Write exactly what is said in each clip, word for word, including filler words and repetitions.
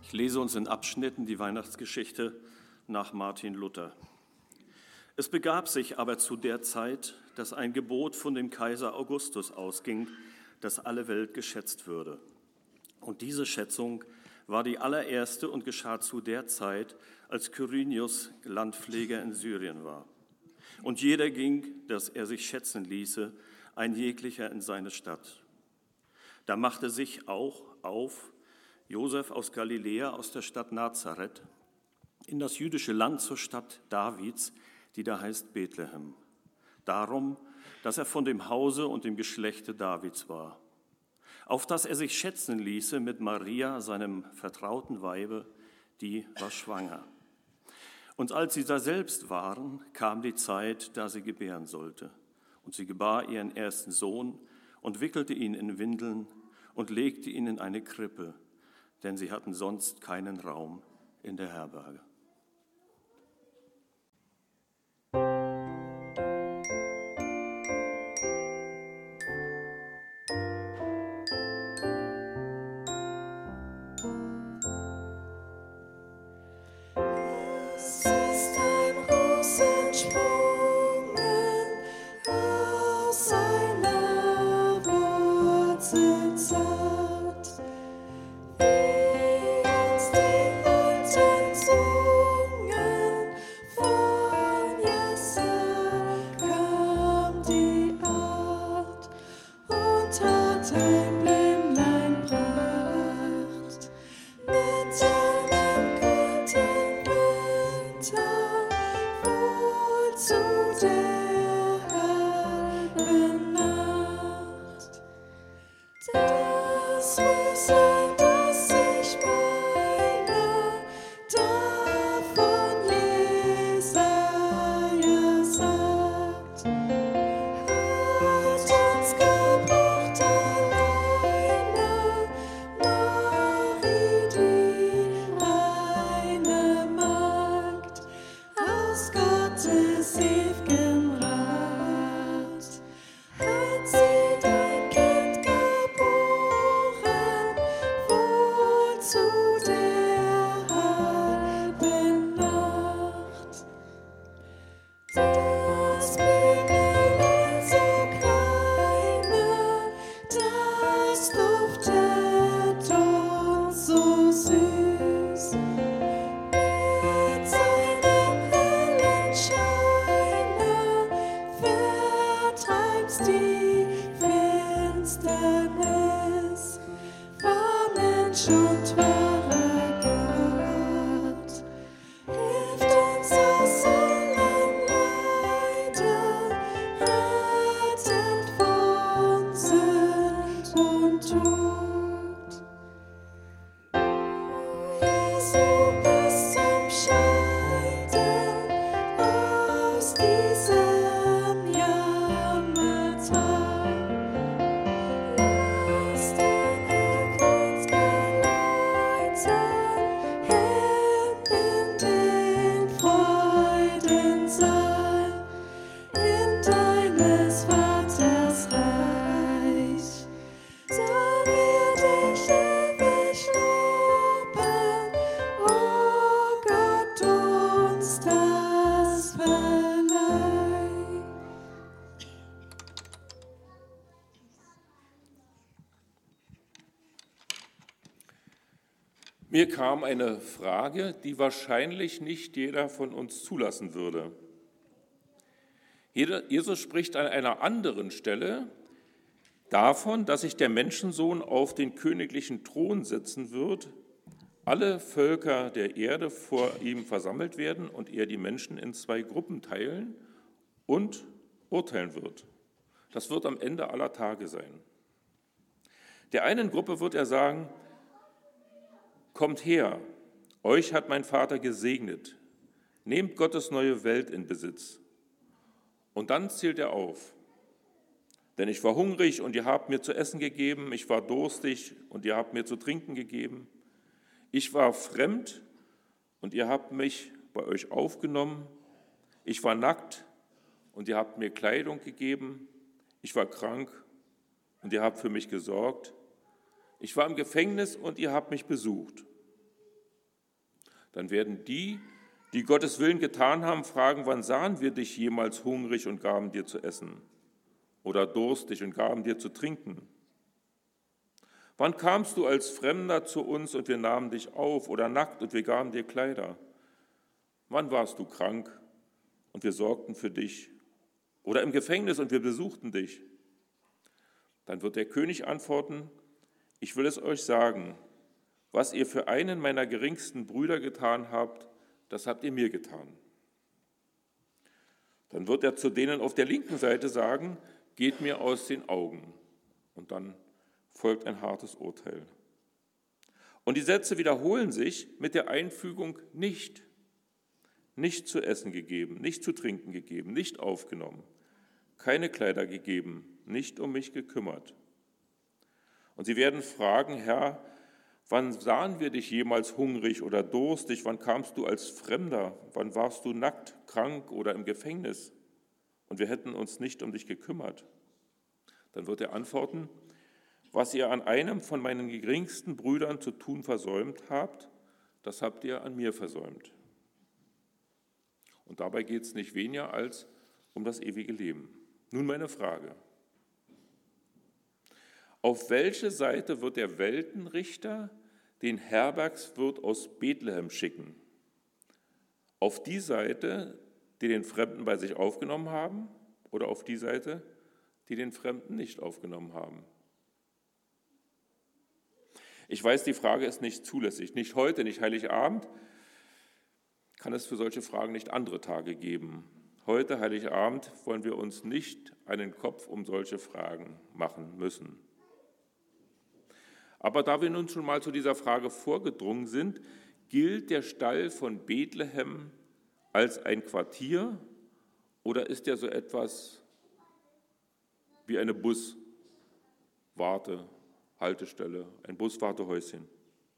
Ich lese uns in Abschnitten die Weihnachtsgeschichte nach Martin Luther. Es begab sich aber zu der Zeit, dass ein Gebot von dem Kaiser Augustus ausging, dass alle Welt geschätzt würde. Und diese Schätzung war die allererste und geschah zu der Zeit, als Quirinius Landpfleger in Syrien war. Und jeder ging, dass er sich schätzen ließe, ein jeglicher in seine Stadt. Da machte sich auch auf Josef aus Galiläa, aus der Stadt Nazareth, in das jüdische Land zur Stadt Davids, die da heißt Bethlehem. Darum, dass er von dem Hause und dem Geschlechte Davids war. Auf dass er sich schätzen ließe mit Maria, seinem vertrauten Weibe, die war schwanger. Und als sie da selbst waren, kam die Zeit, da sie gebären sollte. Und sie gebar ihren ersten Sohn und wickelte ihn in Windeln und legte ihn in eine Krippe, denn sie hatten sonst keinen Raum in der Herberge. Mir kam eine Frage, die wahrscheinlich nicht jeder von uns zulassen würde. Jesus spricht an einer anderen Stelle davon, dass sich der Menschensohn auf den königlichen Thron setzen wird, alle Völker der Erde vor ihm versammelt werden und er die Menschen in zwei Gruppen teilen und urteilen wird. Das wird am Ende aller Tage sein. Der einen Gruppe wird er sagen: Kommt her, euch hat mein Vater gesegnet, nehmt Gottes neue Welt in Besitz. Und dann zählt er auf: Denn ich war hungrig und ihr habt mir zu essen gegeben, ich war durstig und ihr habt mir zu trinken gegeben, ich war fremd und ihr habt mich bei euch aufgenommen, ich war nackt und ihr habt mir Kleidung gegeben, ich war krank und ihr habt für mich gesorgt, ich war im Gefängnis und ihr habt mich besucht. Dann werden die, die Gottes Willen getan haben, fragen, wann sahen wir dich jemals hungrig und gaben dir zu essen? Oder durstig und gaben dir zu trinken? Wann kamst du als Fremder zu uns und wir nahmen dich auf, oder nackt und wir gaben dir Kleider? Wann warst du krank und wir sorgten für dich? Oder im Gefängnis und wir besuchten dich? Dann wird der König antworten, ich will es euch sagen, was ihr für einen meiner geringsten Brüder getan habt, das habt ihr mir getan. Dann wird er zu denen auf der linken Seite sagen, geht mir aus den Augen. Und dann folgt ein hartes Urteil. Und die Sätze wiederholen sich mit der Einfügung nicht. Nicht zu essen gegeben, nicht zu trinken gegeben, nicht aufgenommen, keine Kleider gegeben, nicht um mich gekümmert. Und sie werden fragen, Herr, wann sahen wir dich jemals hungrig oder durstig? Wann kamst du als Fremder? Wann warst du nackt, krank oder im Gefängnis? Und wir hätten uns nicht um dich gekümmert. Dann wird er antworten, was ihr an einem von meinen geringsten Brüdern zu tun versäumt habt, das habt ihr an mir versäumt. Und dabei geht es nicht weniger als um das ewige Leben. Nun meine Frage. Auf welche Seite wird der Weltenrichter den Herbergswirt aus Bethlehem schicken? Auf die Seite, die den Fremden bei sich aufgenommen haben, oder auf die Seite, die den Fremden nicht aufgenommen haben? Ich weiß, die Frage ist nicht zulässig. Nicht heute, nicht Heiligabend, kann es für solche Fragen nicht andere Tage geben. Heute, Heiligabend, wollen wir uns nicht einen Kopf um solche Fragen machen müssen. Aber da wir nun schon mal zu dieser Frage vorgedrungen sind, gilt der Stall von Bethlehem als ein Quartier oder ist er so etwas wie eine Buswarte, Haltestelle, ein Buswartehäuschen?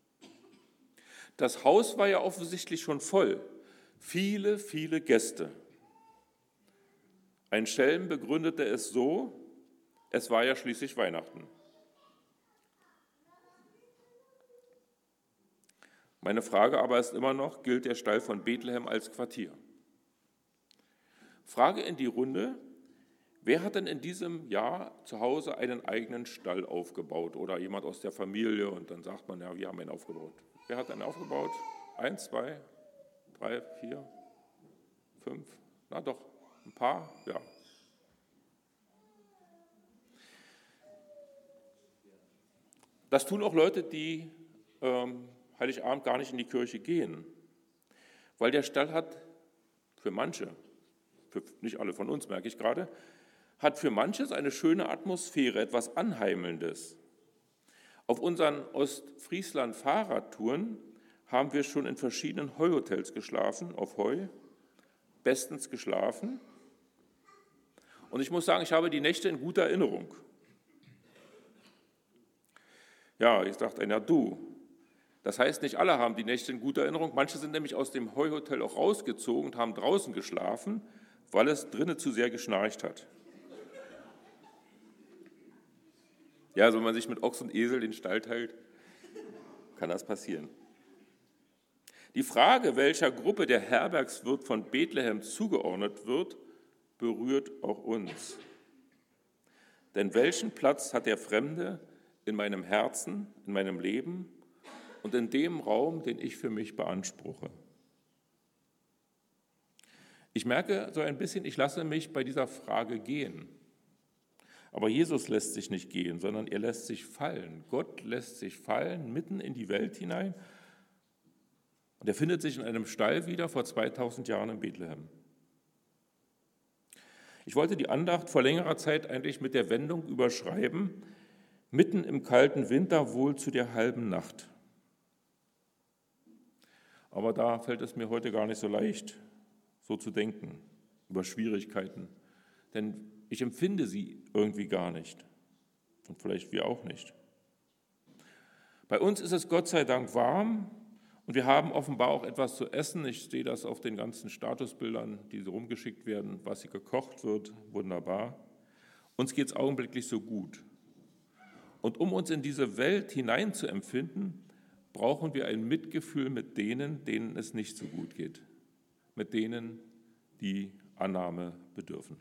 Das Haus war ja offensichtlich schon voll, viele, viele Gäste. Ein Schelm begründete es so, es war ja schließlich Weihnachten. Meine Frage aber ist immer noch, gilt der Stall von Bethlehem als Quartier? Frage in die Runde, wer hat denn in diesem Jahr zu Hause einen eigenen Stall aufgebaut oder jemand aus der Familie und dann sagt man, ja, wir haben einen aufgebaut. Wer hat einen aufgebaut? Eins, zwei, drei, vier, fünf, na doch, ein paar, ja. Das tun auch Leute, die ähm, Heiligabend gar nicht in die Kirche gehen, weil der Stall hat für manche, für nicht alle von uns merke ich gerade, hat für manches eine schöne Atmosphäre, etwas Anheimelndes. Auf unseren Ostfriesland-Fahrradtouren haben wir schon in verschiedenen Heuhotels geschlafen, auf Heu, bestens geschlafen. Und ich muss sagen, ich habe die Nächte in guter Erinnerung. Ja, jetzt sagt einer, du, das heißt, nicht alle haben die Nächte in guter Erinnerung. Manche sind nämlich aus dem Heuhotel auch rausgezogen und haben draußen geschlafen, weil es drinnen zu sehr geschnarcht hat. Ja, also wenn man sich mit Ochs und Esel den Stall teilt, kann das passieren. Die Frage, welcher Gruppe der Herbergswirt von Bethlehem zugeordnet wird, berührt auch uns. Denn welchen Platz hat der Fremde in meinem Herzen, in meinem Leben und in dem Raum, den ich für mich beanspruche? Ich merke so ein bisschen, ich lasse mich bei dieser Frage gehen. Aber Jesus lässt sich nicht gehen, sondern er lässt sich fallen. Gott lässt sich fallen, mitten in die Welt hinein. Und er findet sich in einem Stall wieder vor zweitausend Jahren in Bethlehem. Ich wollte die Andacht vor längerer Zeit eigentlich mit der Wendung überschreiben, mitten im kalten Winter wohl zu der halben Nacht. Aber da fällt es mir heute gar nicht so leicht, so zu denken, über Schwierigkeiten. Denn ich empfinde sie irgendwie gar nicht. Und vielleicht wir auch nicht. Bei uns ist es Gott sei Dank warm und wir haben offenbar auch etwas zu essen. Ich sehe das auf den ganzen Statusbildern, die so rumgeschickt werden, was hier gekocht wird. Wunderbar. Uns geht es augenblicklich so gut. Und um uns in diese Welt hineinzuempfinden, brauchen wir ein Mitgefühl mit denen, denen es nicht so gut geht, mit denen, die Annahme bedürfen.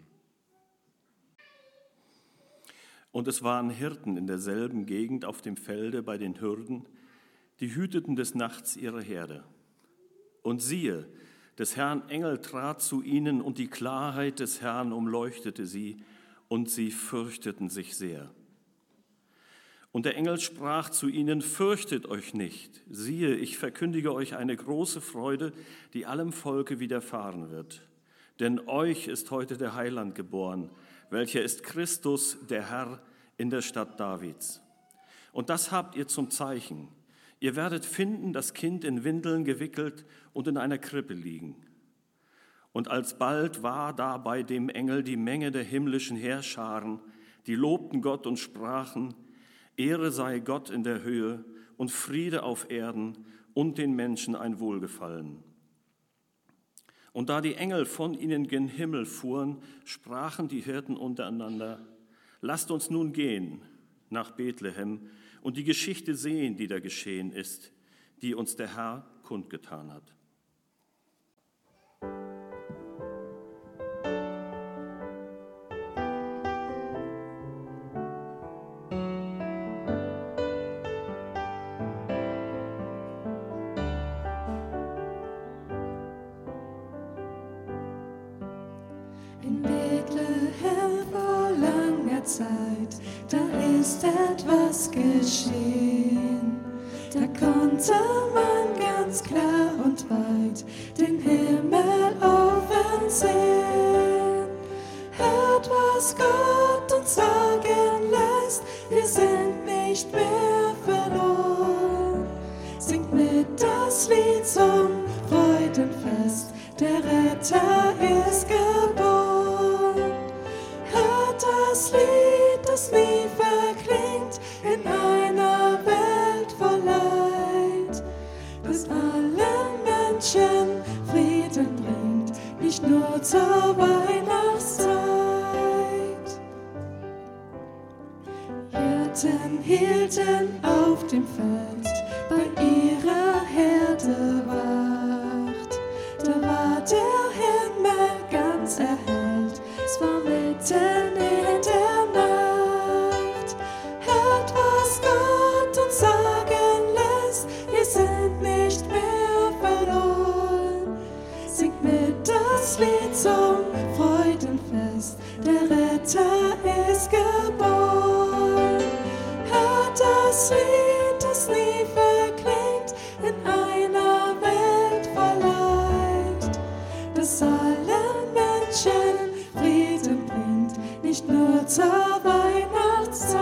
Und es waren Hirten in derselben Gegend auf dem Felde bei den Hürden, die hüteten des Nachts ihre Herde. Und siehe, des Herrn Engel trat zu ihnen, und die Klarheit des Herrn umleuchtete sie, und sie fürchteten sich sehr. Und der Engel sprach zu ihnen: Fürchtet euch nicht, siehe, ich verkündige euch eine große Freude, die allem Volke widerfahren wird. Denn euch ist heute der Heiland geboren, welcher ist Christus, der Herr, in der Stadt Davids. Und das habt ihr zum Zeichen: Ihr werdet finden, das Kind in Windeln gewickelt und in einer Krippe liegen. Und alsbald war da bei dem Engel die Menge der himmlischen Heerscharen, die lobten Gott und sprachen: Ehre sei Gott in der Höhe und Friede auf Erden und den Menschen ein Wohlgefallen. Und da die Engel von ihnen gen Himmel fuhren, sprachen die Hirten untereinander: Lasst uns nun gehen nach Bethlehem und die Geschichte sehen, die da geschehen ist, die uns der Herr kundgetan hat. In Bethlehem vor langer Zeit, da ist etwas geschehen. Da konnte man ganz klar und weit den Himmel offen sehen. Hört, was Gott uns sagen lässt, wir sind nicht mehr verloren. Singt mit das Lied zum Freudenfest, der Retter ist geboren. Hört das Lied, das nie verklingt, in einer Welt voll Leid, das allen Menschen Frieden bringt, nicht nur zur Weihnachtszeit. Hirten hielten auf dem Feld bei ihrer Herde Wacht. Da war der Himmel ganz erhellt, es war mitten in der Nacht. Hört, was Gott uns sagen lässt, wir sind nicht mehr verloren. Singt mit das Lied zum Freudenfest, der Retter ist geboren. Hört das Lied, das nie verklingt, in einer Welt voll Leid, das allen Menschen Frieden bringt, nicht nur zur Weihnachtszeit.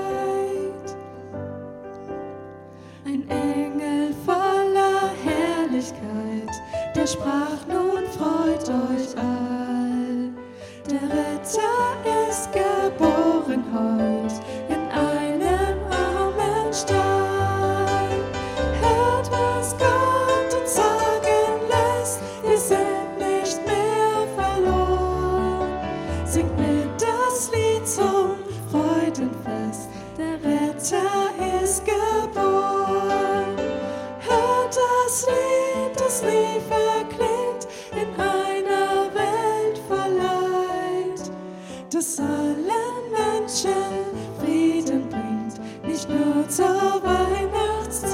Ein Engel voller Herrlichkeit, der sprach: Nun freut euch all, der Retter ist geboren heut in einem armen Stall. Hört, was Gott uns sagen lässt, wir sind nicht mehr verloren. Singt mit das Lied zum Freudenfest, der Retter ist geboren. Hört das Lied, das nie verklingt, in einer Welt voll Leid, das allen Menschen Frieden bringt, nicht nur zur Weihnachtszeit.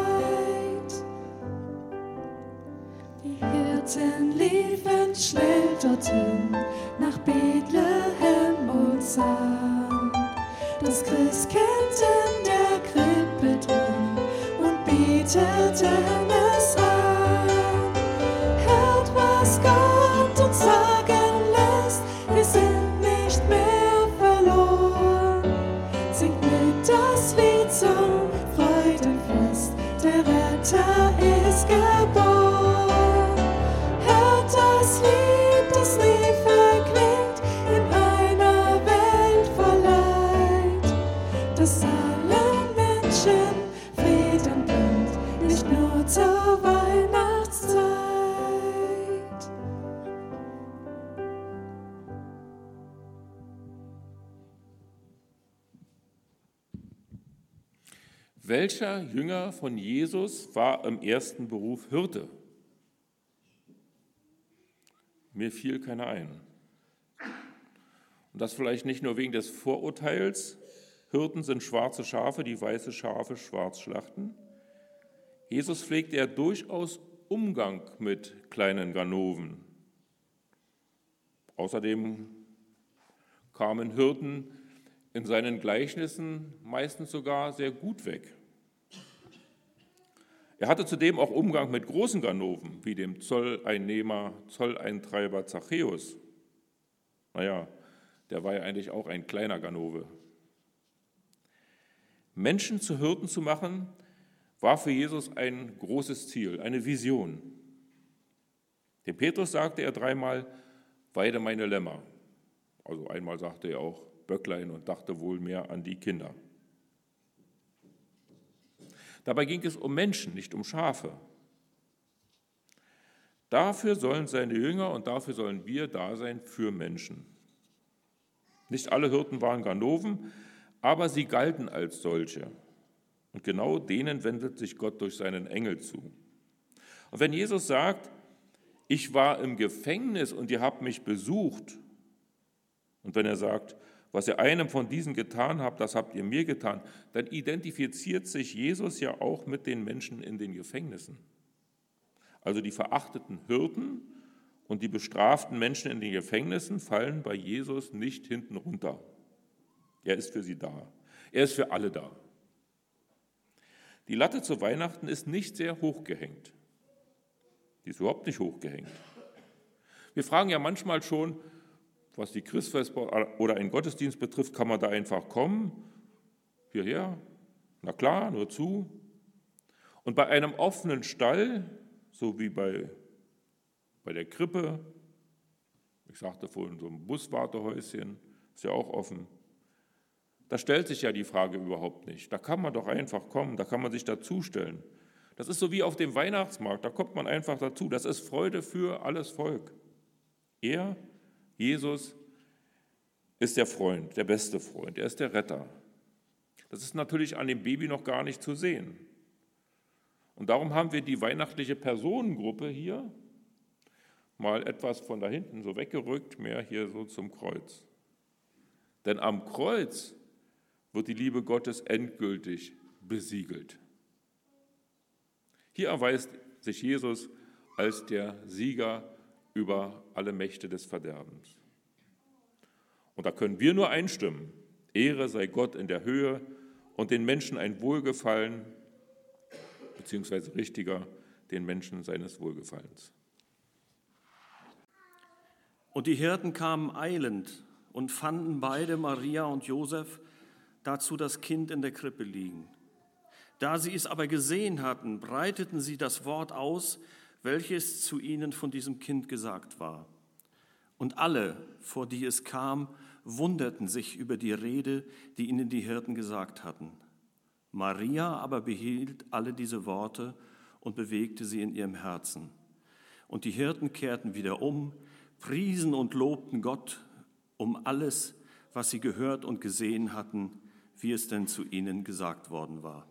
Die Hirten liefen schnell dorthin, nach Bethlehem und sahen das Christkind in der Krippe drin und beteten es an. Hört, was Gott uns sagen lässt, wir sind nicht mehr verloren. Singt mit das Lied zum Freudenfest, der Retter ist geboren. Hört das Lied, das nie verklingt, in einer Welt voll Leid, das allen Menschen Frieden bringt, nicht nur zur Weihnachtszeit. Welcher Jünger von Jesus war im ersten Beruf Hirte? Mir fiel keiner ein. Und das vielleicht nicht nur wegen des Vorurteils, Hirten sind schwarze Schafe, die weiße Schafe schwarz schlachten. Jesus pflegte ja durchaus Umgang mit kleinen Ganoven. Außerdem kamen Hirten in seinen Gleichnissen meistens sogar sehr gut weg. Er hatte zudem auch Umgang mit großen Ganoven, wie dem Zolleinnehmer, Zolleintreiber Zachäus. Naja, der war ja eigentlich auch ein kleiner Ganove. Menschen zu Hirten zu machen, war für Jesus ein großes Ziel, eine Vision. Dem Petrus sagte er dreimal, weide meine Lämmer. Also einmal sagte er auch Böcklein und dachte wohl mehr an die Kinder. Dabei ging es um Menschen, nicht um Schafe. Dafür sollen seine Jünger und dafür sollen wir da sein für Menschen. Nicht alle Hirten waren Ganoven, aber sie galten als solche. Und genau denen wendet sich Gott durch seinen Engel zu. Und wenn Jesus sagt, ich war im Gefängnis und ihr habt mich besucht, und wenn er sagt, was ihr einem von diesen getan habt, das habt ihr mir getan, dann identifiziert sich Jesus ja auch mit den Menschen in den Gefängnissen. Also die verachteten Hirten und die bestraften Menschen in den Gefängnissen fallen bei Jesus nicht hinten runter. Er ist für sie da. Er ist für alle da. Die Latte zu Weihnachten ist nicht sehr hoch gehängt. Die ist überhaupt nicht hoch gehängt. Wir fragen ja manchmal schon, was die Christfesper oder einen Gottesdienst betrifft, kann man da einfach kommen? Hierher? Na klar, nur zu. Und bei einem offenen Stall, so wie bei, bei der Krippe, ich sagte vorhin so ein Buswartehäuschen, ist ja auch offen, da stellt sich ja die Frage überhaupt nicht. Da kann man doch einfach kommen, da kann man sich dazustellen. Das ist so wie auf dem Weihnachtsmarkt, da kommt man einfach dazu. Das ist Freude für alles Volk. Er, Jesus, ist der Freund, der beste Freund, er ist der Retter. Das ist natürlich an dem Baby noch gar nicht zu sehen. Und darum haben wir die weihnachtliche Personengruppe hier mal etwas von da hinten so weggerückt, mehr hier so zum Kreuz. Denn am Kreuz wird die Liebe Gottes endgültig besiegelt. Hier erweist sich Jesus als der Sieger über alle Mächte des Verderbens. Und da können wir nur einstimmen. Ehre sei Gott in der Höhe und den Menschen ein Wohlgefallen, beziehungsweise richtiger, den Menschen seines Wohlgefallens. Und die Hirten kamen eilend und fanden beide, Maria und Josef, dazu das Kind in der Krippe liegen. Da sie es aber gesehen hatten, breiteten sie das Wort aus, welches zu ihnen von diesem Kind gesagt war. Und alle, vor die es kam, wunderten sich über die Rede, die ihnen die Hirten gesagt hatten. Maria aber behielt alle diese Worte und bewegte sie in ihrem Herzen. Und die Hirten kehrten wieder um, priesen und lobten Gott um alles, was sie gehört und gesehen hatten, wie es denn zu ihnen gesagt worden war.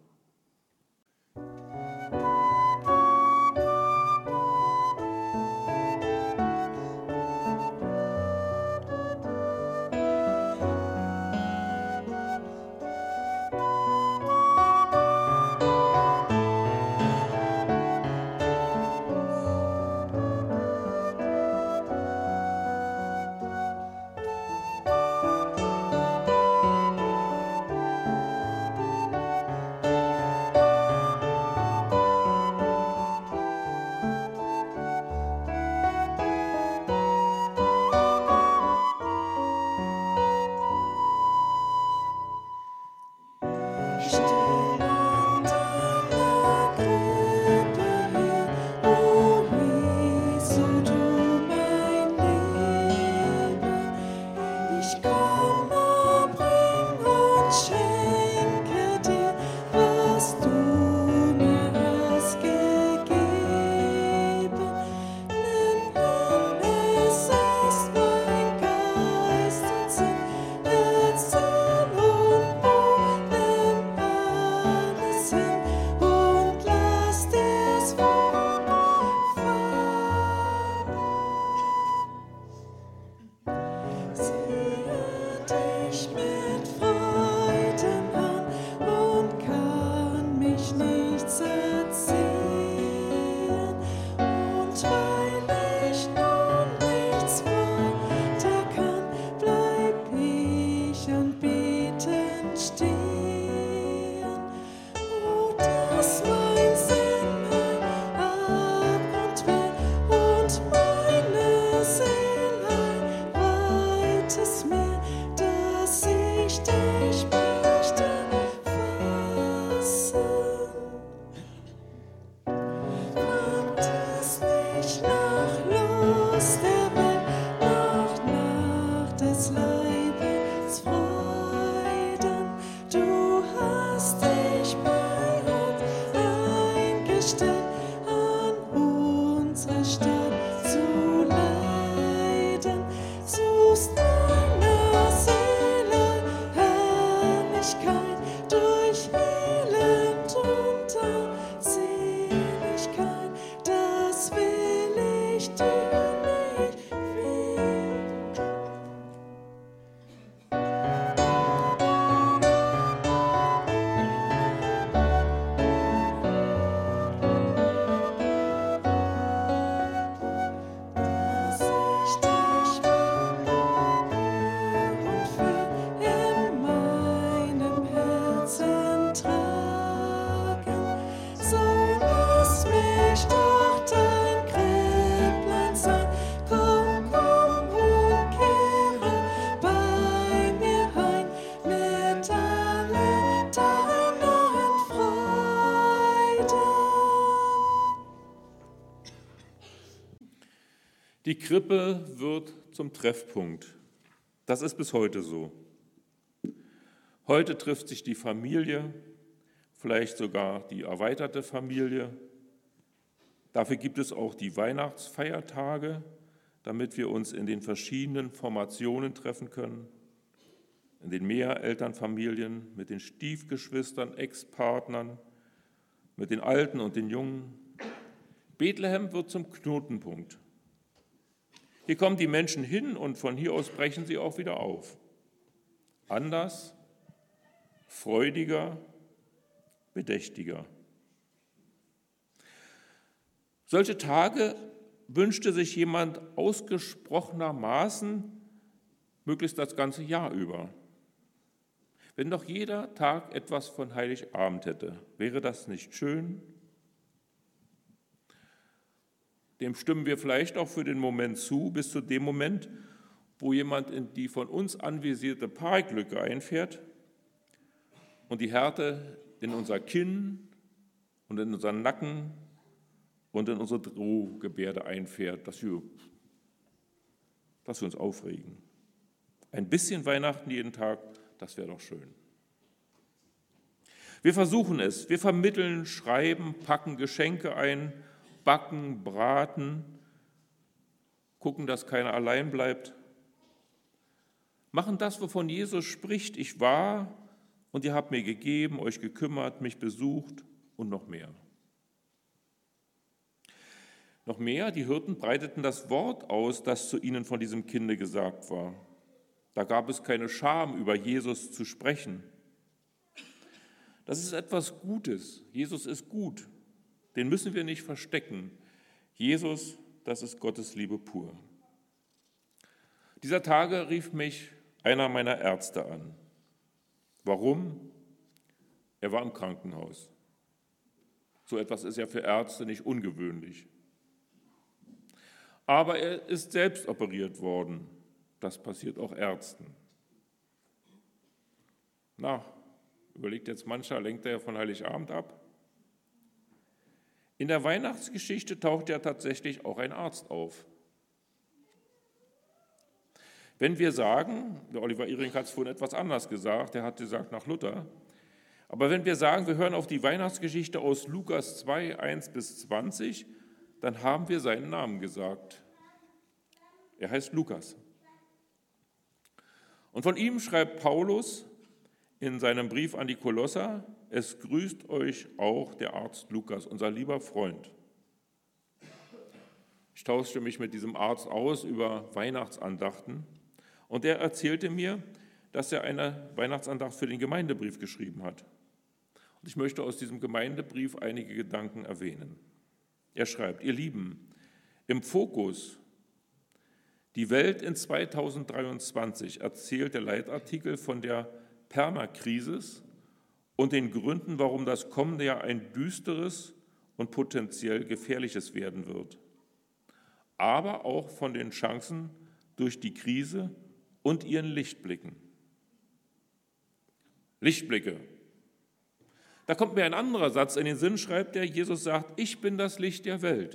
Die Krippe wird zum Treffpunkt. Das ist bis heute so. Heute trifft sich die Familie, vielleicht sogar die erweiterte Familie. Dafür gibt es auch die Weihnachtsfeiertage, damit wir uns in den verschiedenen Formationen treffen können. In den Mehrelternfamilien, mit den Stiefgeschwistern, Ex-Partnern, mit den Alten und den Jungen. Bethlehem wird zum Knotenpunkt. Hier kommen die Menschen hin und von hier aus brechen sie auch wieder auf. Anders, freudiger, bedächtiger. Solche Tage wünschte sich jemand ausgesprochenermaßen möglichst das ganze Jahr über. Wenn doch jeder Tag etwas von Heiligabend hätte, wäre das nicht schön? Dem stimmen wir vielleicht auch für den Moment zu, bis zu dem Moment, wo jemand in die von uns anvisierte Parklücke einfährt und die Härte in unser Kinn und in unseren Nacken und in unsere Drohgebärde einfährt, dass wir, dass wir uns aufregen. Ein bisschen Weihnachten jeden Tag, das wäre doch schön. Wir versuchen es, wir vermitteln, schreiben, packen Geschenke ein, backen, braten, gucken, dass keiner allein bleibt. Machen das, wovon Jesus spricht, ich war und ihr habt mir gegeben, euch gekümmert, mich besucht und noch mehr. Noch mehr, die Hirten breiteten das Wort aus, das zu ihnen von diesem Kinde gesagt war. Da gab es keine Scham, über Jesus zu sprechen. Das ist etwas Gutes. Jesus ist gut. Den müssen wir nicht verstecken. Jesus, das ist Gottes Liebe pur. Dieser Tage rief mich einer meiner Ärzte an. Warum? Er war im Krankenhaus. So etwas ist ja für Ärzte nicht ungewöhnlich. Aber er ist selbst operiert worden. Das passiert auch Ärzten. Na, überlegt jetzt mancher, lenkt er von Heiligabend ab? In der Weihnachtsgeschichte taucht ja tatsächlich auch ein Arzt auf. Wenn wir sagen, der Oliver Iring hat es vorhin etwas anders gesagt, er hat gesagt nach Luther, aber wenn wir sagen, wir hören auf die Weihnachtsgeschichte aus Lukas zwei, eins bis zwanzig, dann haben wir seinen Namen gesagt. Er heißt Lukas. Und von ihm schreibt Paulus in seinem Brief an die Kolosser, es grüßt euch auch der Arzt Lukas, unser lieber Freund. Ich tauschte mich mit diesem Arzt aus über Weihnachtsandachten und er erzählte mir, dass er eine Weihnachtsandacht für den Gemeindebrief geschrieben hat. Und ich möchte aus diesem Gemeindebrief einige Gedanken erwähnen. Er schreibt, ihr Lieben, im Fokus die Welt in zweitausenddreiundzwanzig erzählt der Leitartikel von der Permakrisis und den Gründen, warum das kommende Jahr ein düsteres und potenziell gefährliches werden wird. Aber auch von den Chancen durch die Krise und ihren Lichtblicken. Lichtblicke. Da kommt mir ein anderer Satz in den Sinn, schreibt er, Jesus sagt, ich bin das Licht der Welt.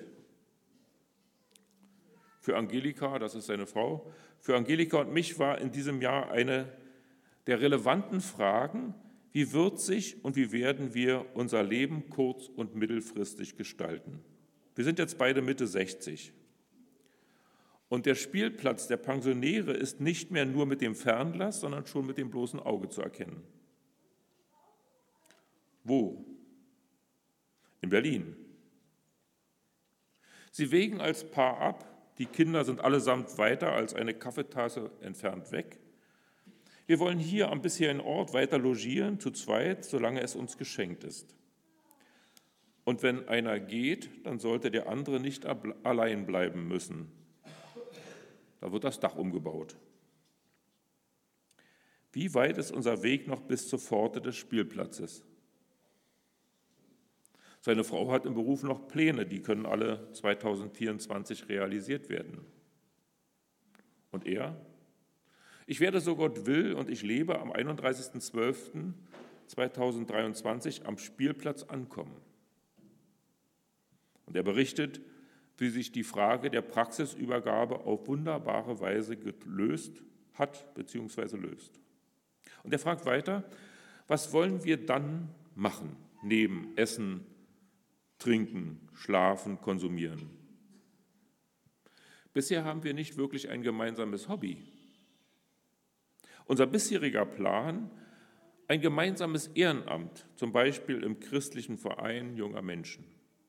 Für Angelika, das ist seine Frau, für Angelika und mich war in diesem Jahr eine der relevanten Fragen, wie wird sich und wie werden wir unser Leben kurz- und mittelfristig gestalten. Wir sind jetzt beide Mitte sechzig. Und der Spielplatz der Pensionäre ist nicht mehr nur mit dem Fernglas, sondern schon mit dem bloßen Auge zu erkennen. Wo? In Berlin. Sie wägen als Paar ab, die Kinder sind allesamt weiter als eine Kaffeetasse entfernt weg. Wir wollen hier am bisherigen Ort weiter logieren, zu zweit, solange es uns geschenkt ist. Und wenn einer geht, dann sollte der andere nicht allein bleiben müssen. Da wird das Dach umgebaut. Wie weit ist unser Weg noch bis zur Pforte des Spielplatzes? Seine Frau hat im Beruf noch Pläne, die können alle zweitausendvierundzwanzig realisiert werden. Und er? Ich werde, so Gott will, und ich lebe am einunddreißigsten zwölften zweitausenddreiundzwanzig am Spielplatz ankommen. Und er berichtet, wie sich die Frage der Praxisübergabe auf wunderbare Weise gelöst hat bzw. löst. Und er fragt weiter, was wollen wir dann machen, neben Essen, Trinken, Schlafen, Konsumieren? Bisher haben wir nicht wirklich ein gemeinsames Hobby. Unser bisheriger Plan, ein gemeinsames Ehrenamt, zum Beispiel im christlichen Verein junger Menschen.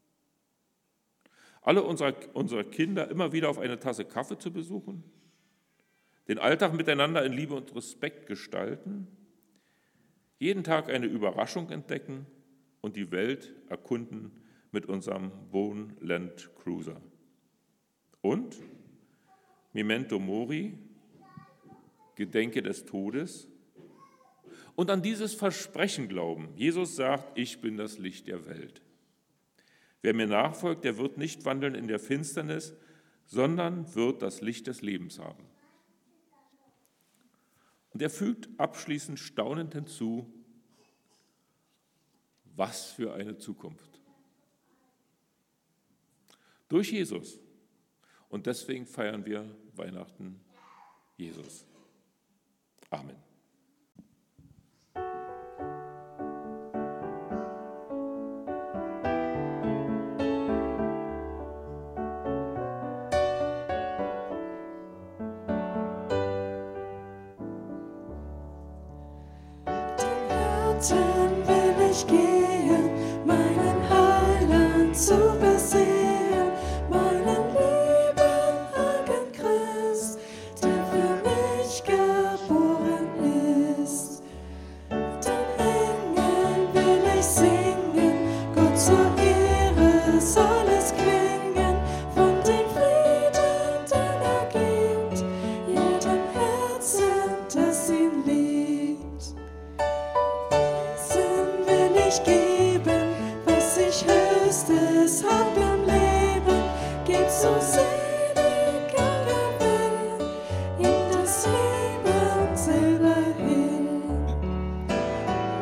Alle unsere, unsere Kinder immer wieder auf eine Tasse Kaffee zu besuchen, den Alltag miteinander in Liebe und Respekt gestalten, jeden Tag eine Überraschung entdecken und die Welt erkunden mit unserem Bone Land Cruiser. Und Memento Mori, Gedenke des Todes, und an dieses Versprechen glauben. Jesus sagt, ich bin das Licht der Welt. Wer mir nachfolgt, der wird nicht wandeln in der Finsternis, sondern wird das Licht des Lebens haben. Und er fügt abschließend staunend hinzu, was für eine Zukunft. Durch Jesus. Und deswegen feiern wir Weihnachten Jesus. Amen. Dann will ich gehen, meinen Heiland zu besehen, meinen lieben Heiligen Christ, der für mich geboren ist. Den Engeln will ich singen, Gott zur Ehre soll es klingen, von dem Frieden, den er gibt, jedem Herzen, das ihn liebt. Ich geben, was ich höchstes hab im Leben, geht so selig er will, ihm das Leben selber hin.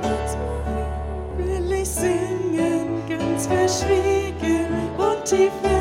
Mit mir will ich singen, ganz verschwiegen und tief